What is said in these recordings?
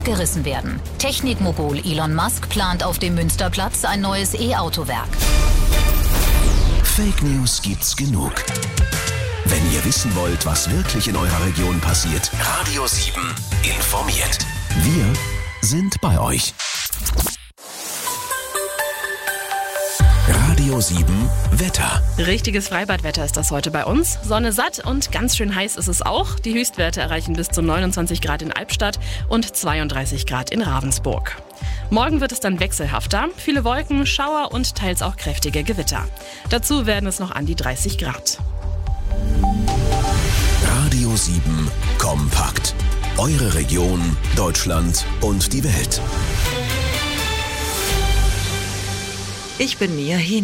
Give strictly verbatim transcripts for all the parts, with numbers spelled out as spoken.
gerissen werden. Technikmogul Elon Musk plant auf dem Münsterplatz ein neues E-Auto-Werk. Fake News gibt's genug. Wenn ihr wissen wollt, was wirklich in eurer Region passiert, Radio sieben informiert. Wir sind bei euch. Radio sieben Wetter. Richtiges Freibadwetter ist das heute bei uns. Sonne satt und ganz schön heiß ist es auch. Die Höchstwerte erreichen bis zu neunundzwanzig Grad in Albstadt und zweiunddreißig Grad in Ravensburg. Morgen wird es dann wechselhafter. Viele Wolken, Schauer und teils auch kräftige Gewitter. Dazu werden es noch an die dreißig Grad. Radio sieben kompakt. Eure Region, Deutschland und die Welt. Ich bin Mia Hien.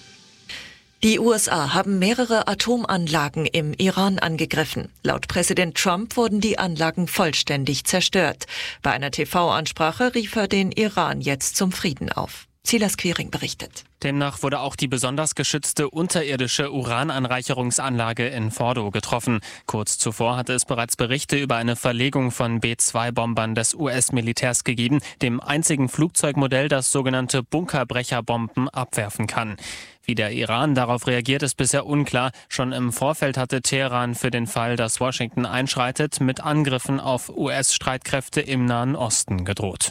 Die U S A haben mehrere Atomanlagen im Iran angegriffen. Laut Präsident Trump wurden die Anlagen vollständig zerstört. Bei einer T V-Ansprache rief er den Iran jetzt zum Frieden auf. Silas Quiring berichtet. Demnach wurde auch die besonders geschützte unterirdische Urananreicherungsanlage in Fordo getroffen. Kurz zuvor hatte es bereits Berichte über eine Verlegung von B zwei Bombern des U S-Militärs gegeben, dem einzigen Flugzeugmodell, das sogenannte Bunkerbrecherbomben abwerfen kann. Wie der Iran darauf reagiert, ist bisher unklar. Schon im Vorfeld hatte Teheran für den Fall, dass Washington einschreitet, mit Angriffen auf U S-Streitkräfte im Nahen Osten gedroht.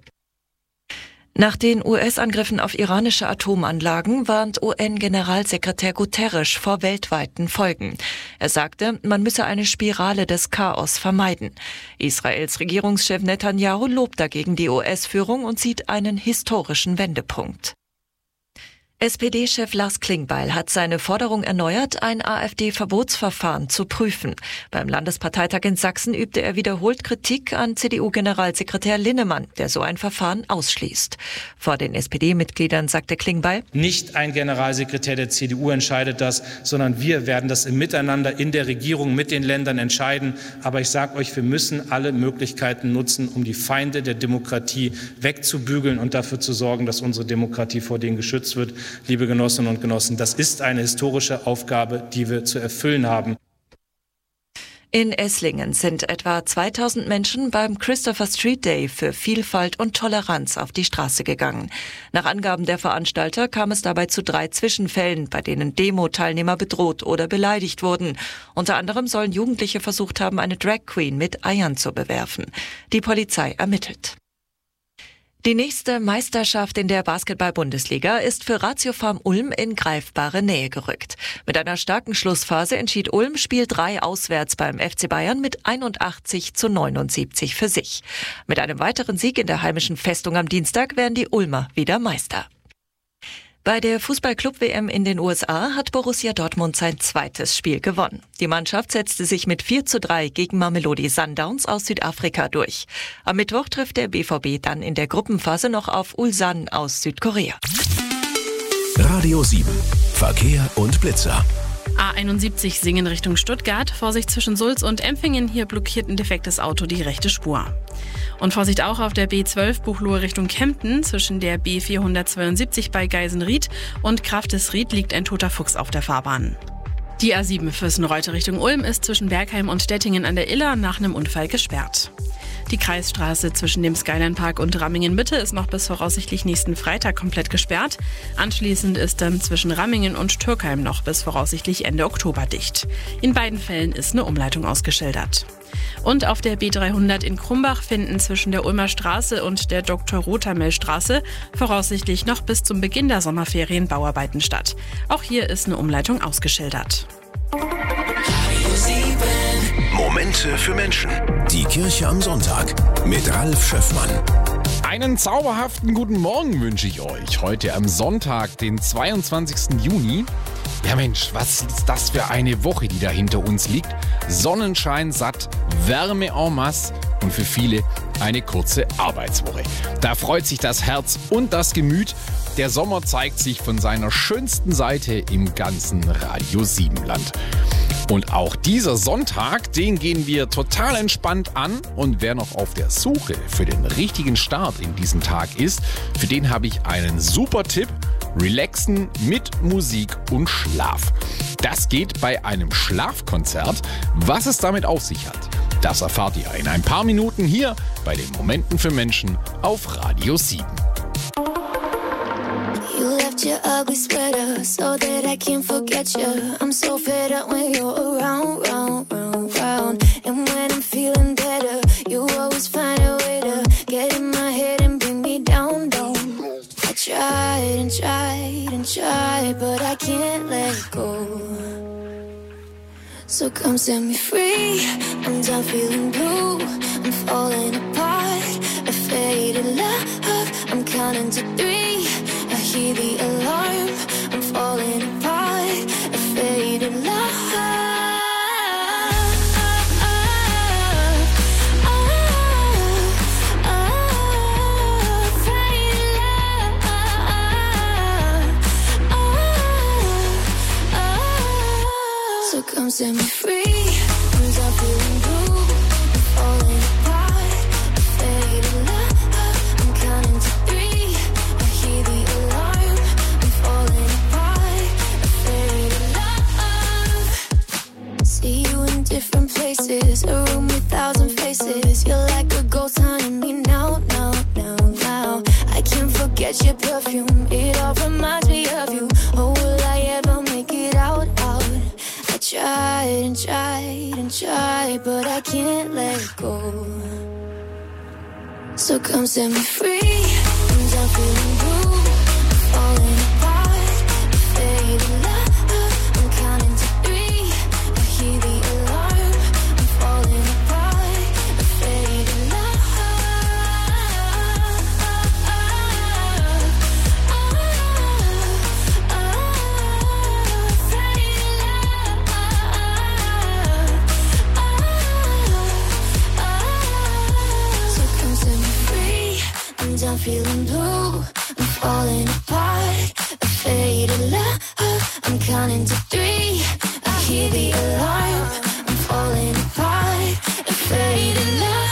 Nach den U S-Angriffen auf iranische Atomanlagen warnt U N-Generalsekretär Guterres vor weltweiten Folgen. Er sagte, man müsse eine Spirale des Chaos vermeiden. Israels Regierungschef Netanyahu lobt dagegen die U S-Führung und sieht einen historischen Wendepunkt. S P D-Chef Lars Klingbeil hat seine Forderung erneuert, ein AfD-Verbotsverfahren zu prüfen. Beim Landesparteitag in Sachsen übte er wiederholt Kritik an C D U-Generalsekretär Linnemann, der so ein Verfahren ausschließt. Vor den S P D-Mitgliedern sagte Klingbeil: Nicht ein Generalsekretär der C D U entscheidet das, sondern wir werden das im Miteinander in der Regierung mit den Ländern entscheiden. Aber ich sage euch, wir müssen alle Möglichkeiten nutzen, um die Feinde der Demokratie wegzubügeln und dafür zu sorgen, dass unsere Demokratie vor denen geschützt wird. Liebe Genossinnen und Genossen, das ist eine historische Aufgabe, die wir zu erfüllen haben. In Esslingen sind etwa zweitausend Menschen beim Christopher Street Day für Vielfalt und Toleranz auf die Straße gegangen. Nach Angaben der Veranstalter kam es dabei zu drei Zwischenfällen, bei denen Demo-Teilnehmer bedroht oder beleidigt wurden. Unter anderem sollen Jugendliche versucht haben, eine Drag Queen mit Eiern zu bewerfen. Die Polizei ermittelt. Die nächste Meisterschaft in der Basketball-Bundesliga ist für Ratio Farm Ulm in greifbare Nähe gerückt. Mit einer starken Schlussphase entschied Ulm Spiel drei auswärts beim F C Bayern mit einundachtzig zu neunundsiebzig für sich. Mit einem weiteren Sieg in der heimischen Festung am Dienstag werden die Ulmer wieder Meister. Bei der Fußball-Club-W M in den U S A hat Borussia Dortmund sein zweites Spiel gewonnen. Die Mannschaft setzte sich mit vier zu drei gegen Mamelodi Sundowns aus Südafrika durch. Am Mittwoch trifft der B V B dann in der Gruppenphase noch auf Ulsan aus Südkorea. Radio sieben. Verkehr und Blitzer. A einundsiebzig Singen Richtung Stuttgart. Vorsicht zwischen Sulz und Empfingen. Hier blockiert ein defektes Auto die rechte Spur. Und Vorsicht auch auf der B zwölf Buchloe Richtung Kempten. Zwischen der B vierhundertzweiundsiebzig bei Geisenried und Kraftesried liegt ein toter Fuchs auf der Fahrbahn. Die A sieben Fürstenreute Richtung Ulm ist zwischen Bergheim und Dettingen an der Iller nach einem Unfall gesperrt. Die Kreisstraße zwischen dem Skyline Park und Rammingen Mitte ist noch bis voraussichtlich nächsten Freitag komplett gesperrt. Anschließend ist dann zwischen Rammingen und Türkheim noch bis voraussichtlich Ende Oktober dicht. In beiden Fällen ist eine Umleitung ausgeschildert. Und auf der B dreihundert in Krumbach finden zwischen der Ulmer Straße und der Doktor Rothamel Straße voraussichtlich noch bis zum Beginn der Sommerferien Bauarbeiten statt. Auch hier ist eine Umleitung ausgeschildert. Momente für Menschen. Die Kirche am Sonntag mit Ralf Schöffmann. Einen zauberhaften guten Morgen wünsche ich euch. Heute am Sonntag, den zweiundzwanzigsten Juni. Ja Mensch, was ist das für eine Woche, die da hinter uns liegt? Sonnenschein satt, Wärme en masse und für viele eine kurze Arbeitswoche. Da freut sich das Herz und das Gemüt. Der Sommer zeigt sich von seiner schönsten Seite im ganzen Radio sieben Land. Und auch dieser Sonntag, den gehen wir total entspannt an. Und wer noch auf der Suche für den richtigen Start in diesem Tag ist, für den habe ich einen super Tipp. Relaxen mit Musik und Schlaf. Das geht bei einem Schlafkonzert. Was es damit auf sich hat, Das erfahrt ihr in ein paar Minuten hier bei den Momenten für Menschen auf Radio sieben. You left your ugly sweater so that I can't forget you. I'm so fed up when you're around, round, round, round. And when I'm feeling better, you always find a way to get in my head and bring me down, down. I tried and tried and tried, but I can't let go. So come set me free. I'm done feeling blue. I'm falling apart. A faded love. I'm counting to three. I hear the alarm. I'm falling apart. A faded love. Come set me free. I'm done feeling blue. I'm falling apart. A faded love. I'm counting to three. I hear the alarm. I'm falling apart. A faded love. See you in different places. A room with thousand faces. You're like a ghost haunting me now, now, now, now. I can't forget your perfume. It all reminds me of you. Oh, will I ever make it out, out? I tried and tried and tried, but I can't let go. So come set me free. I'm done feeling blue. I'm falling apart. A faded love. I'm counting to three. I hear the alarm. I'm falling apart. A faded love. I'm feeling blue, I'm falling apart. A faded love, I'm counting to three. I hear the alarm, I'm falling apart. A faded love.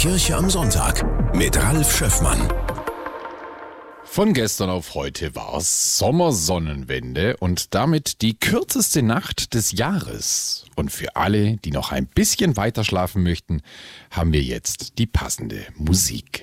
Kirche am Sonntag mit Ralf Schöffmann. Von gestern auf heute war es Sommersonnenwende und damit die kürzeste Nacht des Jahres. Und für alle, die noch ein bisschen weiter schlafen möchten, haben wir jetzt die passende Musik.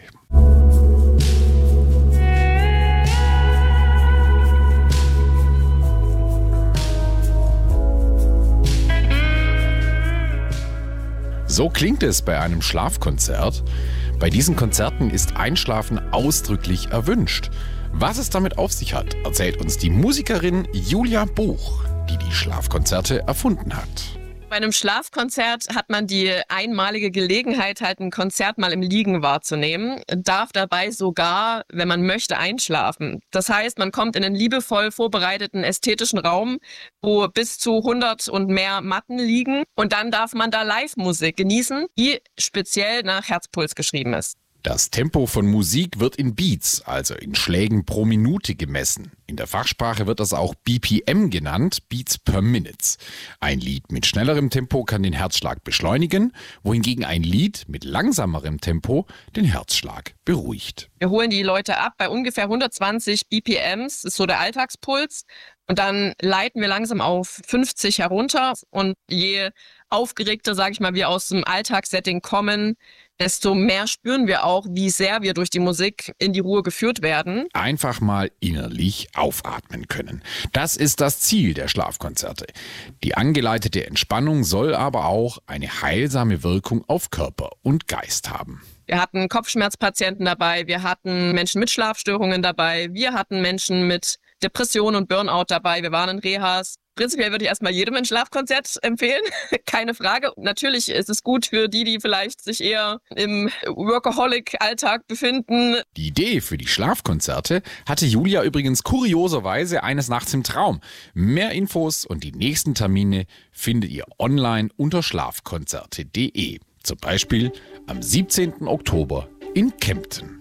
So klingt es bei einem Schlafkonzert. Bei diesen Konzerten ist Einschlafen ausdrücklich erwünscht. Was es damit auf sich hat, erzählt uns die Musikerin Julia Buch, die die Schlafkonzerte erfunden hat. Bei einem Schlafkonzert hat man die einmalige Gelegenheit, halt ein Konzert mal im Liegen wahrzunehmen, darf dabei sogar, wenn man möchte, einschlafen. Das heißt, man kommt in einen liebevoll vorbereiteten ästhetischen Raum, wo bis zu hundert und mehr Matten liegen, und dann darf man da Live-Musik genießen, die speziell nach Herzpuls geschrieben ist. Das Tempo von Musik wird in Beats, also in Schlägen pro Minute, gemessen. In der Fachsprache wird das auch B P M genannt, Beats per Minute. Ein Lied mit schnellerem Tempo kann den Herzschlag beschleunigen, wohingegen ein Lied mit langsamerem Tempo den Herzschlag beruhigt. Wir holen die Leute ab bei ungefähr hundertzwanzig B P Ms, das ist so der Alltagspuls. Und dann leiten wir langsam auf fünfzig herunter. Und je aufgeregter, sage ich mal, wir aus dem Alltagssetting kommen, desto mehr spüren wir auch, wie sehr wir durch die Musik in die Ruhe geführt werden. Einfach mal innerlich aufatmen können. Das ist das Ziel der Schlafkonzerte. Die angeleitete Entspannung soll aber auch eine heilsame Wirkung auf Körper und Geist haben. Wir hatten Kopfschmerzpatienten dabei, wir hatten Menschen mit Schlafstörungen dabei, wir hatten Menschen mit Depression und Burnout dabei, wir waren in Rehas. Prinzipiell würde ich erstmal jedem ein Schlafkonzert empfehlen, keine Frage. Natürlich ist es gut für die, die vielleicht sich eher im Workaholic-Alltag befinden. Die Idee für die Schlafkonzerte hatte Julia übrigens kurioserweise eines Nachts im Traum. Mehr Infos und die nächsten Termine findet ihr online unter schlafkonzerte punkt de. Zum Beispiel am siebzehnten Oktober in Kempten.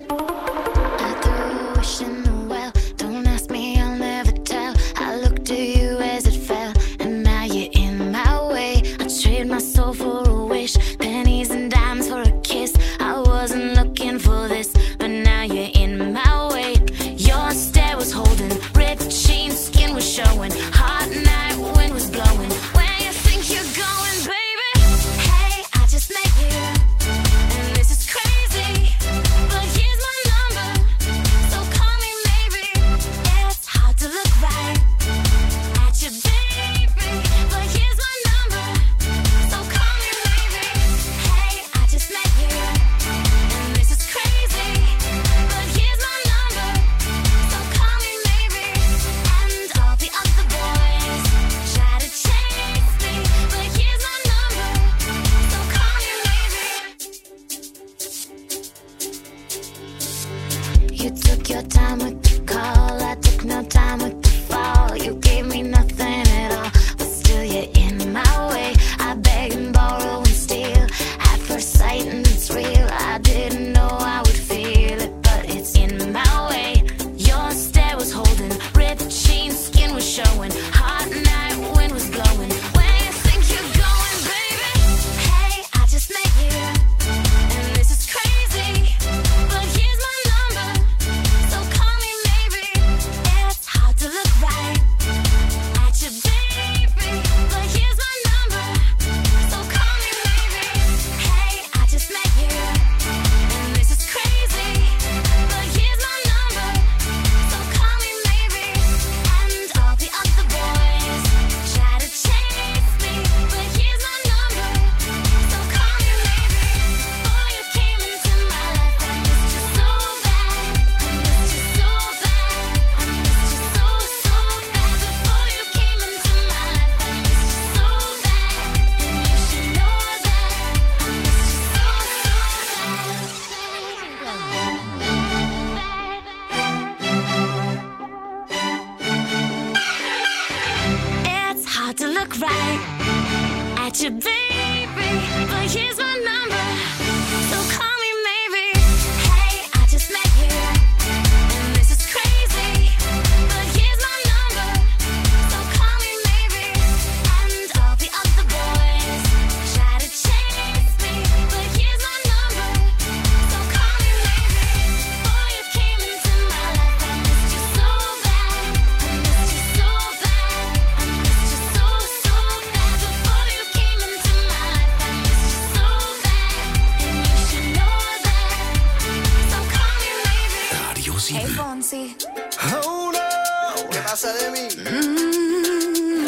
sieben. Hey Fonsi. Oh no, ¿qué pasa de mí? Mm.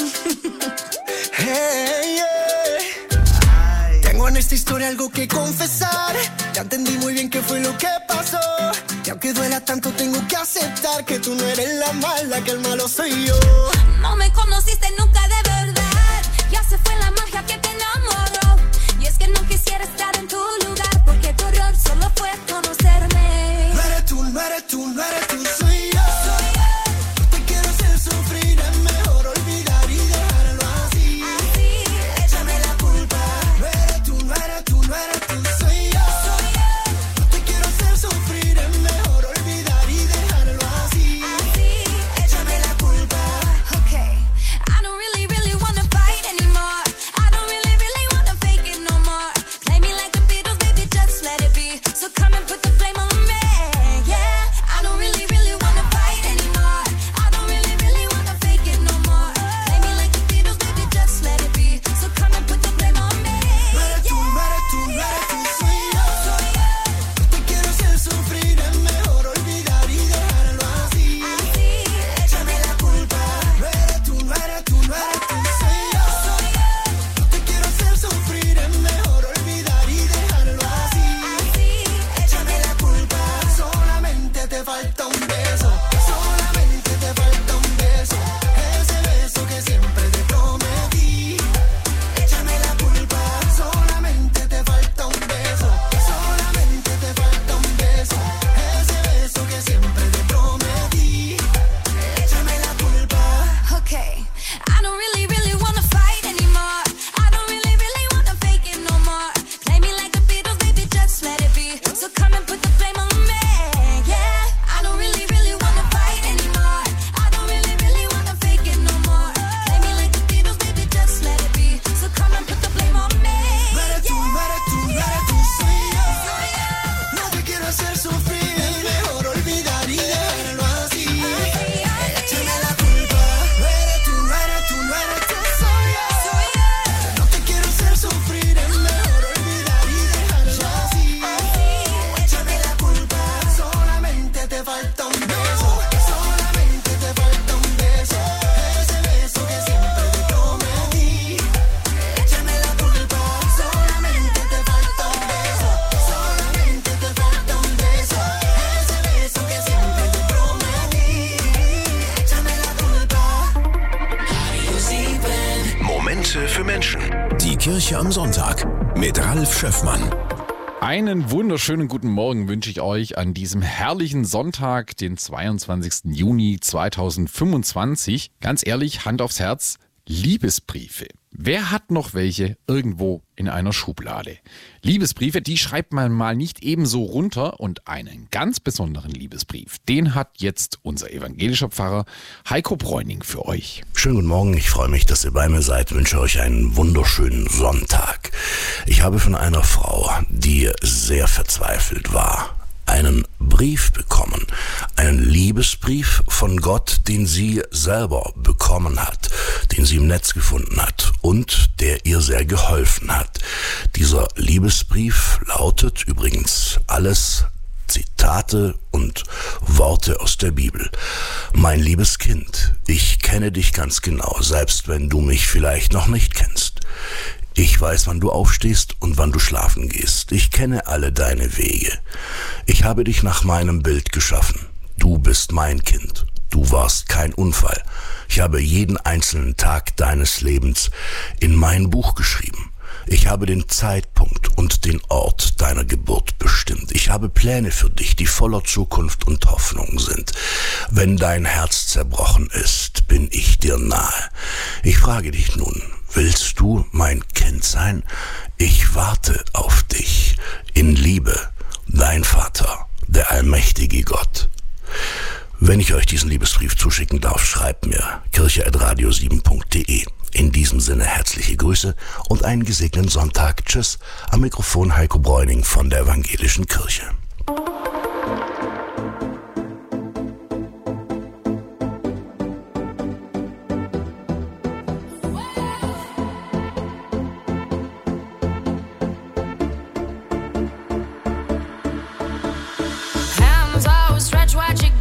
Hey, yeah. Tengo en esta historia algo que confesar. Ya entendí muy bien qué fue lo que pasó. Y aunque duela tanto tengo que aceptar que tú no eres la mala, que el malo soy yo. No me conociste nunca de verdad. Ya se fue la magia que te enamoró. Y es que no quisiera estar en tu lugar, porque tu error solo fue conocerme. No eres tú, no eres tú, no eres tú, soy yo. Soy yo. No te quiero hacer sufrir, es mejor olvidar y dejarlo así. Así, échame la culpa. No eres tú, no eres tú, no eres tú, soy yo. soy yo. No te quiero hacer sufrir, es mejor olvidar y dejarlo así. Así, échame la culpa. Okay, I don't really, really wanna fight anymore. I don't really, really wanna fake it no more. Play me like the Beatles, baby, just let it be. So come and put the flame on me, yeah. I don't really, really wanna fight anymore. I don't really, really wanna fake it no more. Play me like the Beatles, baby, just let it be. So come and put the flame on me, No eres tú, no eres tú, no eres tú, soy yo. soy yo. No te quiero hacer sufrir, es mejor olvidar y dejarlo así. Así, Échame la culpa. No eres tú, no eres tú, no eres tú, soy yo. soy yo. No te quiero hacer sufrir, es mejor olvidar y dejarlo así. Así, Échame la culpa. Solamente te falta un beso. Solamente te falta un beso. Ese beso que siempre te prometí. Échame la culpa. Solamente te falta un beso. Solamente te falta un beso. Ese beso que siempre te prometí. Échame la culpa. Okay, I don't really, really wanna fight anymore. I don't really, really wanna fake it no more. Play me like the Beatles, baby, just let it be. So come and put the flame on me, yeah. I don't really, really wanna fight anymore. I don't really, really wanna fake it no more. Play me like the Beatles, baby, just let it be. So come and put the flame on me, No eres tú, no eres tú, no eres tú, soy yo. No te quiero hacer sufrir, es mejor olvidar y dejarlo así. Échame la culpa. No eres tú, no eres tú, no eres tú, soy yo. No te quiero hacer sufrir, es mejor olvidar y dejarlo así. Échame la culpa. Solamente te falta un beso. Solamente te falta un beso. Ese beso que siempre te prometí. Échame la culpa. Solamente te falta un beso. Solamente te falta un beso. Ese beso que siempre te prometí. Échame la culpa. Momente für Menschen. Die Kirche am Sonntag mit Ralf Schöffmann. Einen wunderschönen guten Morgen wünsche ich euch an diesem herrlichen Sonntag, den zweiundzwanzigsten Juni zweitausendfünfundzwanzig. Ganz ehrlich, Hand aufs Herz, Liebesbriefe. Wer hat noch welche irgendwo in einer Schublade? Liebesbriefe, die schreibt man mal nicht ebenso runter, und einen ganz besonderen Liebesbrief, den hat jetzt unser evangelischer Pfarrer Heiko Bräuning für euch. Schönen guten Morgen, ich freue mich, dass ihr bei mir seid, wünsche euch einen wunderschönen Sonntag. Ich habe von einer Frau, die sehr verzweifelt war, einen Brief bekommen, einen Liebesbrief von Gott, den sie selber bekommen hat, den sie im Netz gefunden hat und der ihr sehr geholfen hat. Dieser Liebesbrief lautet übrigens alles Zitate und Worte aus der Bibel. Mein liebes Kind, ich kenne dich ganz genau, selbst wenn du mich vielleicht noch nicht kennst. Ich weiß, wann du aufstehst und wann du schlafen gehst. Ich kenne alle deine Wege. Ich habe dich nach meinem Bild geschaffen. Du bist mein Kind. Du warst kein Unfall. Ich habe jeden einzelnen Tag deines Lebens in mein Buch geschrieben. Ich habe den Zeitpunkt und den Ort deiner Geburt bestimmt. Ich habe Pläne für dich, die voller Zukunft und Hoffnung sind. Wenn dein Herz zerbrochen ist, bin ich dir nahe. Ich frage dich nun, willst du mein Kind sein? Ich warte auf dich. In Liebe, dein Vater, der allmächtige Gott. Wenn ich euch diesen Liebesbrief zuschicken darf, schreibt mir kirche at radio sieben punkt de. In diesem Sinne herzliche Grüße und einen gesegneten Sonntag. Tschüss, am Mikrofon Heiko Bräuning von der Evangelischen Kirche. Hands out, stretch what you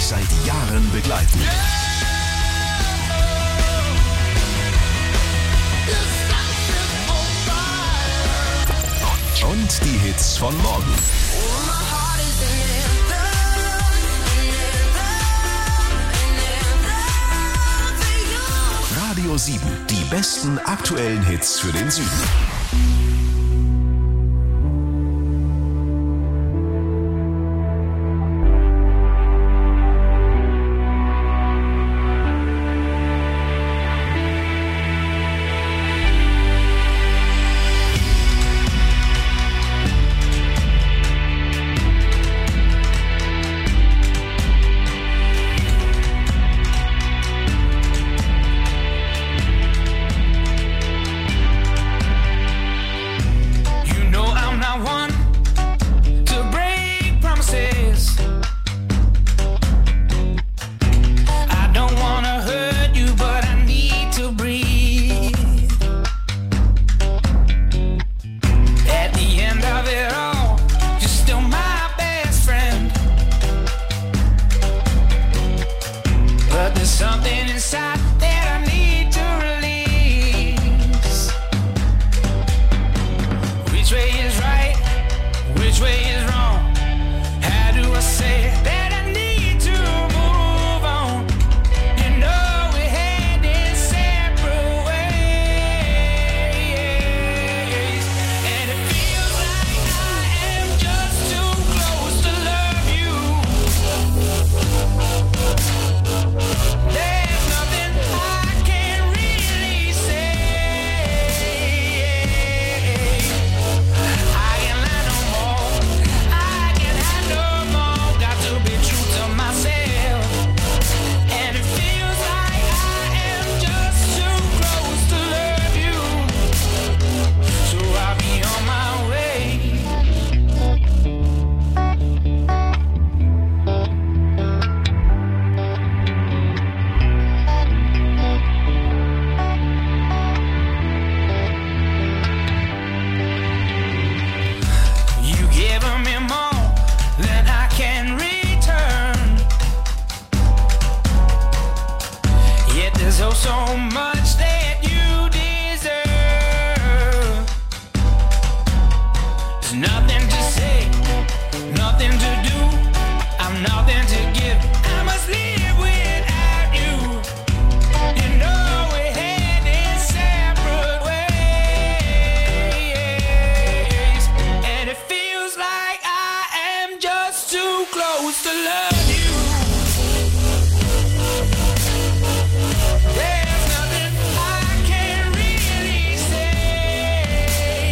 seit Jahren begleiten. Und die Hits von morgen. Radio sieben, die besten aktuellen Hits für den Süden. Something inside that I need to release. Which way is right? Which way is wrong? How do I say that I need to move on? You know we're heading separate ways, and it feels like I am just too close to love you. There's nothing I can really say. I can lie no more. I can hide no more. Got to be true to myself. And it feels like I am just too close to love you. So I'll be on my way. You giving me more than I can return. Yet there's oh so much that you deserve. There's nothing to say, nothing to do. I'm nothing to give. I must live without you. You know we're heading separate ways, and it feels like I am just too close to love you. There's nothing I can really say.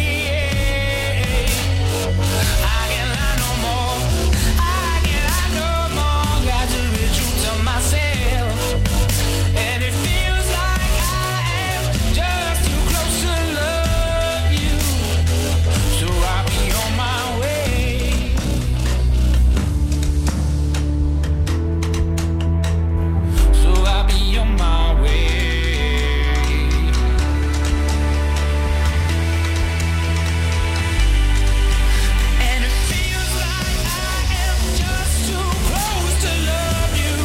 I can lie no more. I can lie no more. Got to be true to myself. And it feels like I am just too close to love you. So I'll be on my way. So I'll be on my way. And it feels like I am just too close to love you.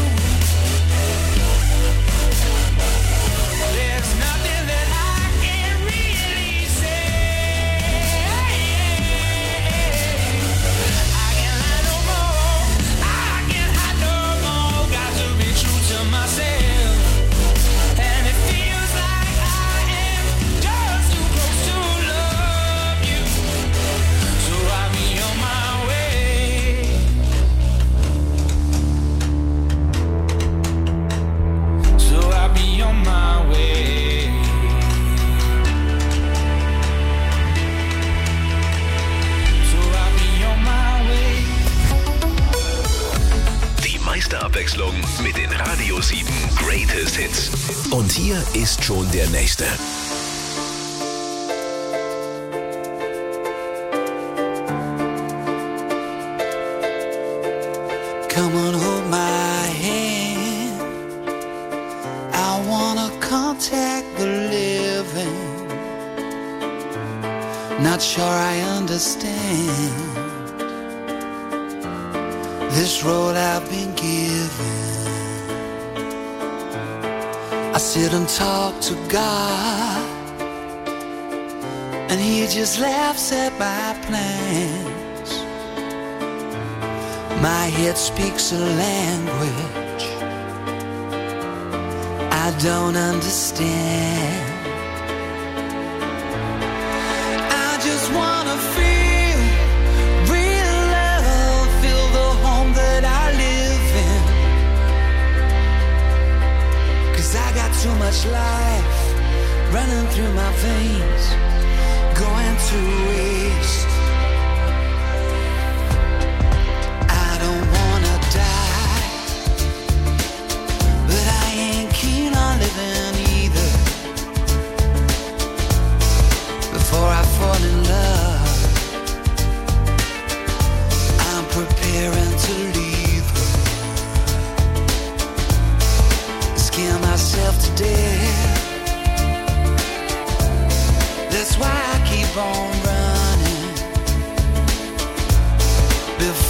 There's nothing that I can really say. I can lie no more. I can hide no more. Got to be true to myself. And it feels like I am just too close to love you. So I'll be on my way. So I'll be on my way. So I'll be on my way. Die meiste Abwechslung mit den Radio sieben Greatest Hits. Und hier ist schon der nächste. Come on, hold my hand. I wanna contact the living. Not sure I understand this road I've been given. I sit and talk to God, and He just laughs at my plans. My head speaks a language I don't understand. I just wanna feel real love, feel the home that I live in. 'Cause I got too much life running through my veins, going to waste. I don't wanna die, but I ain't keen on living either. Before I fall in love, I'm preparing to leave her. Scare myself to death. That's why I keep on running. Before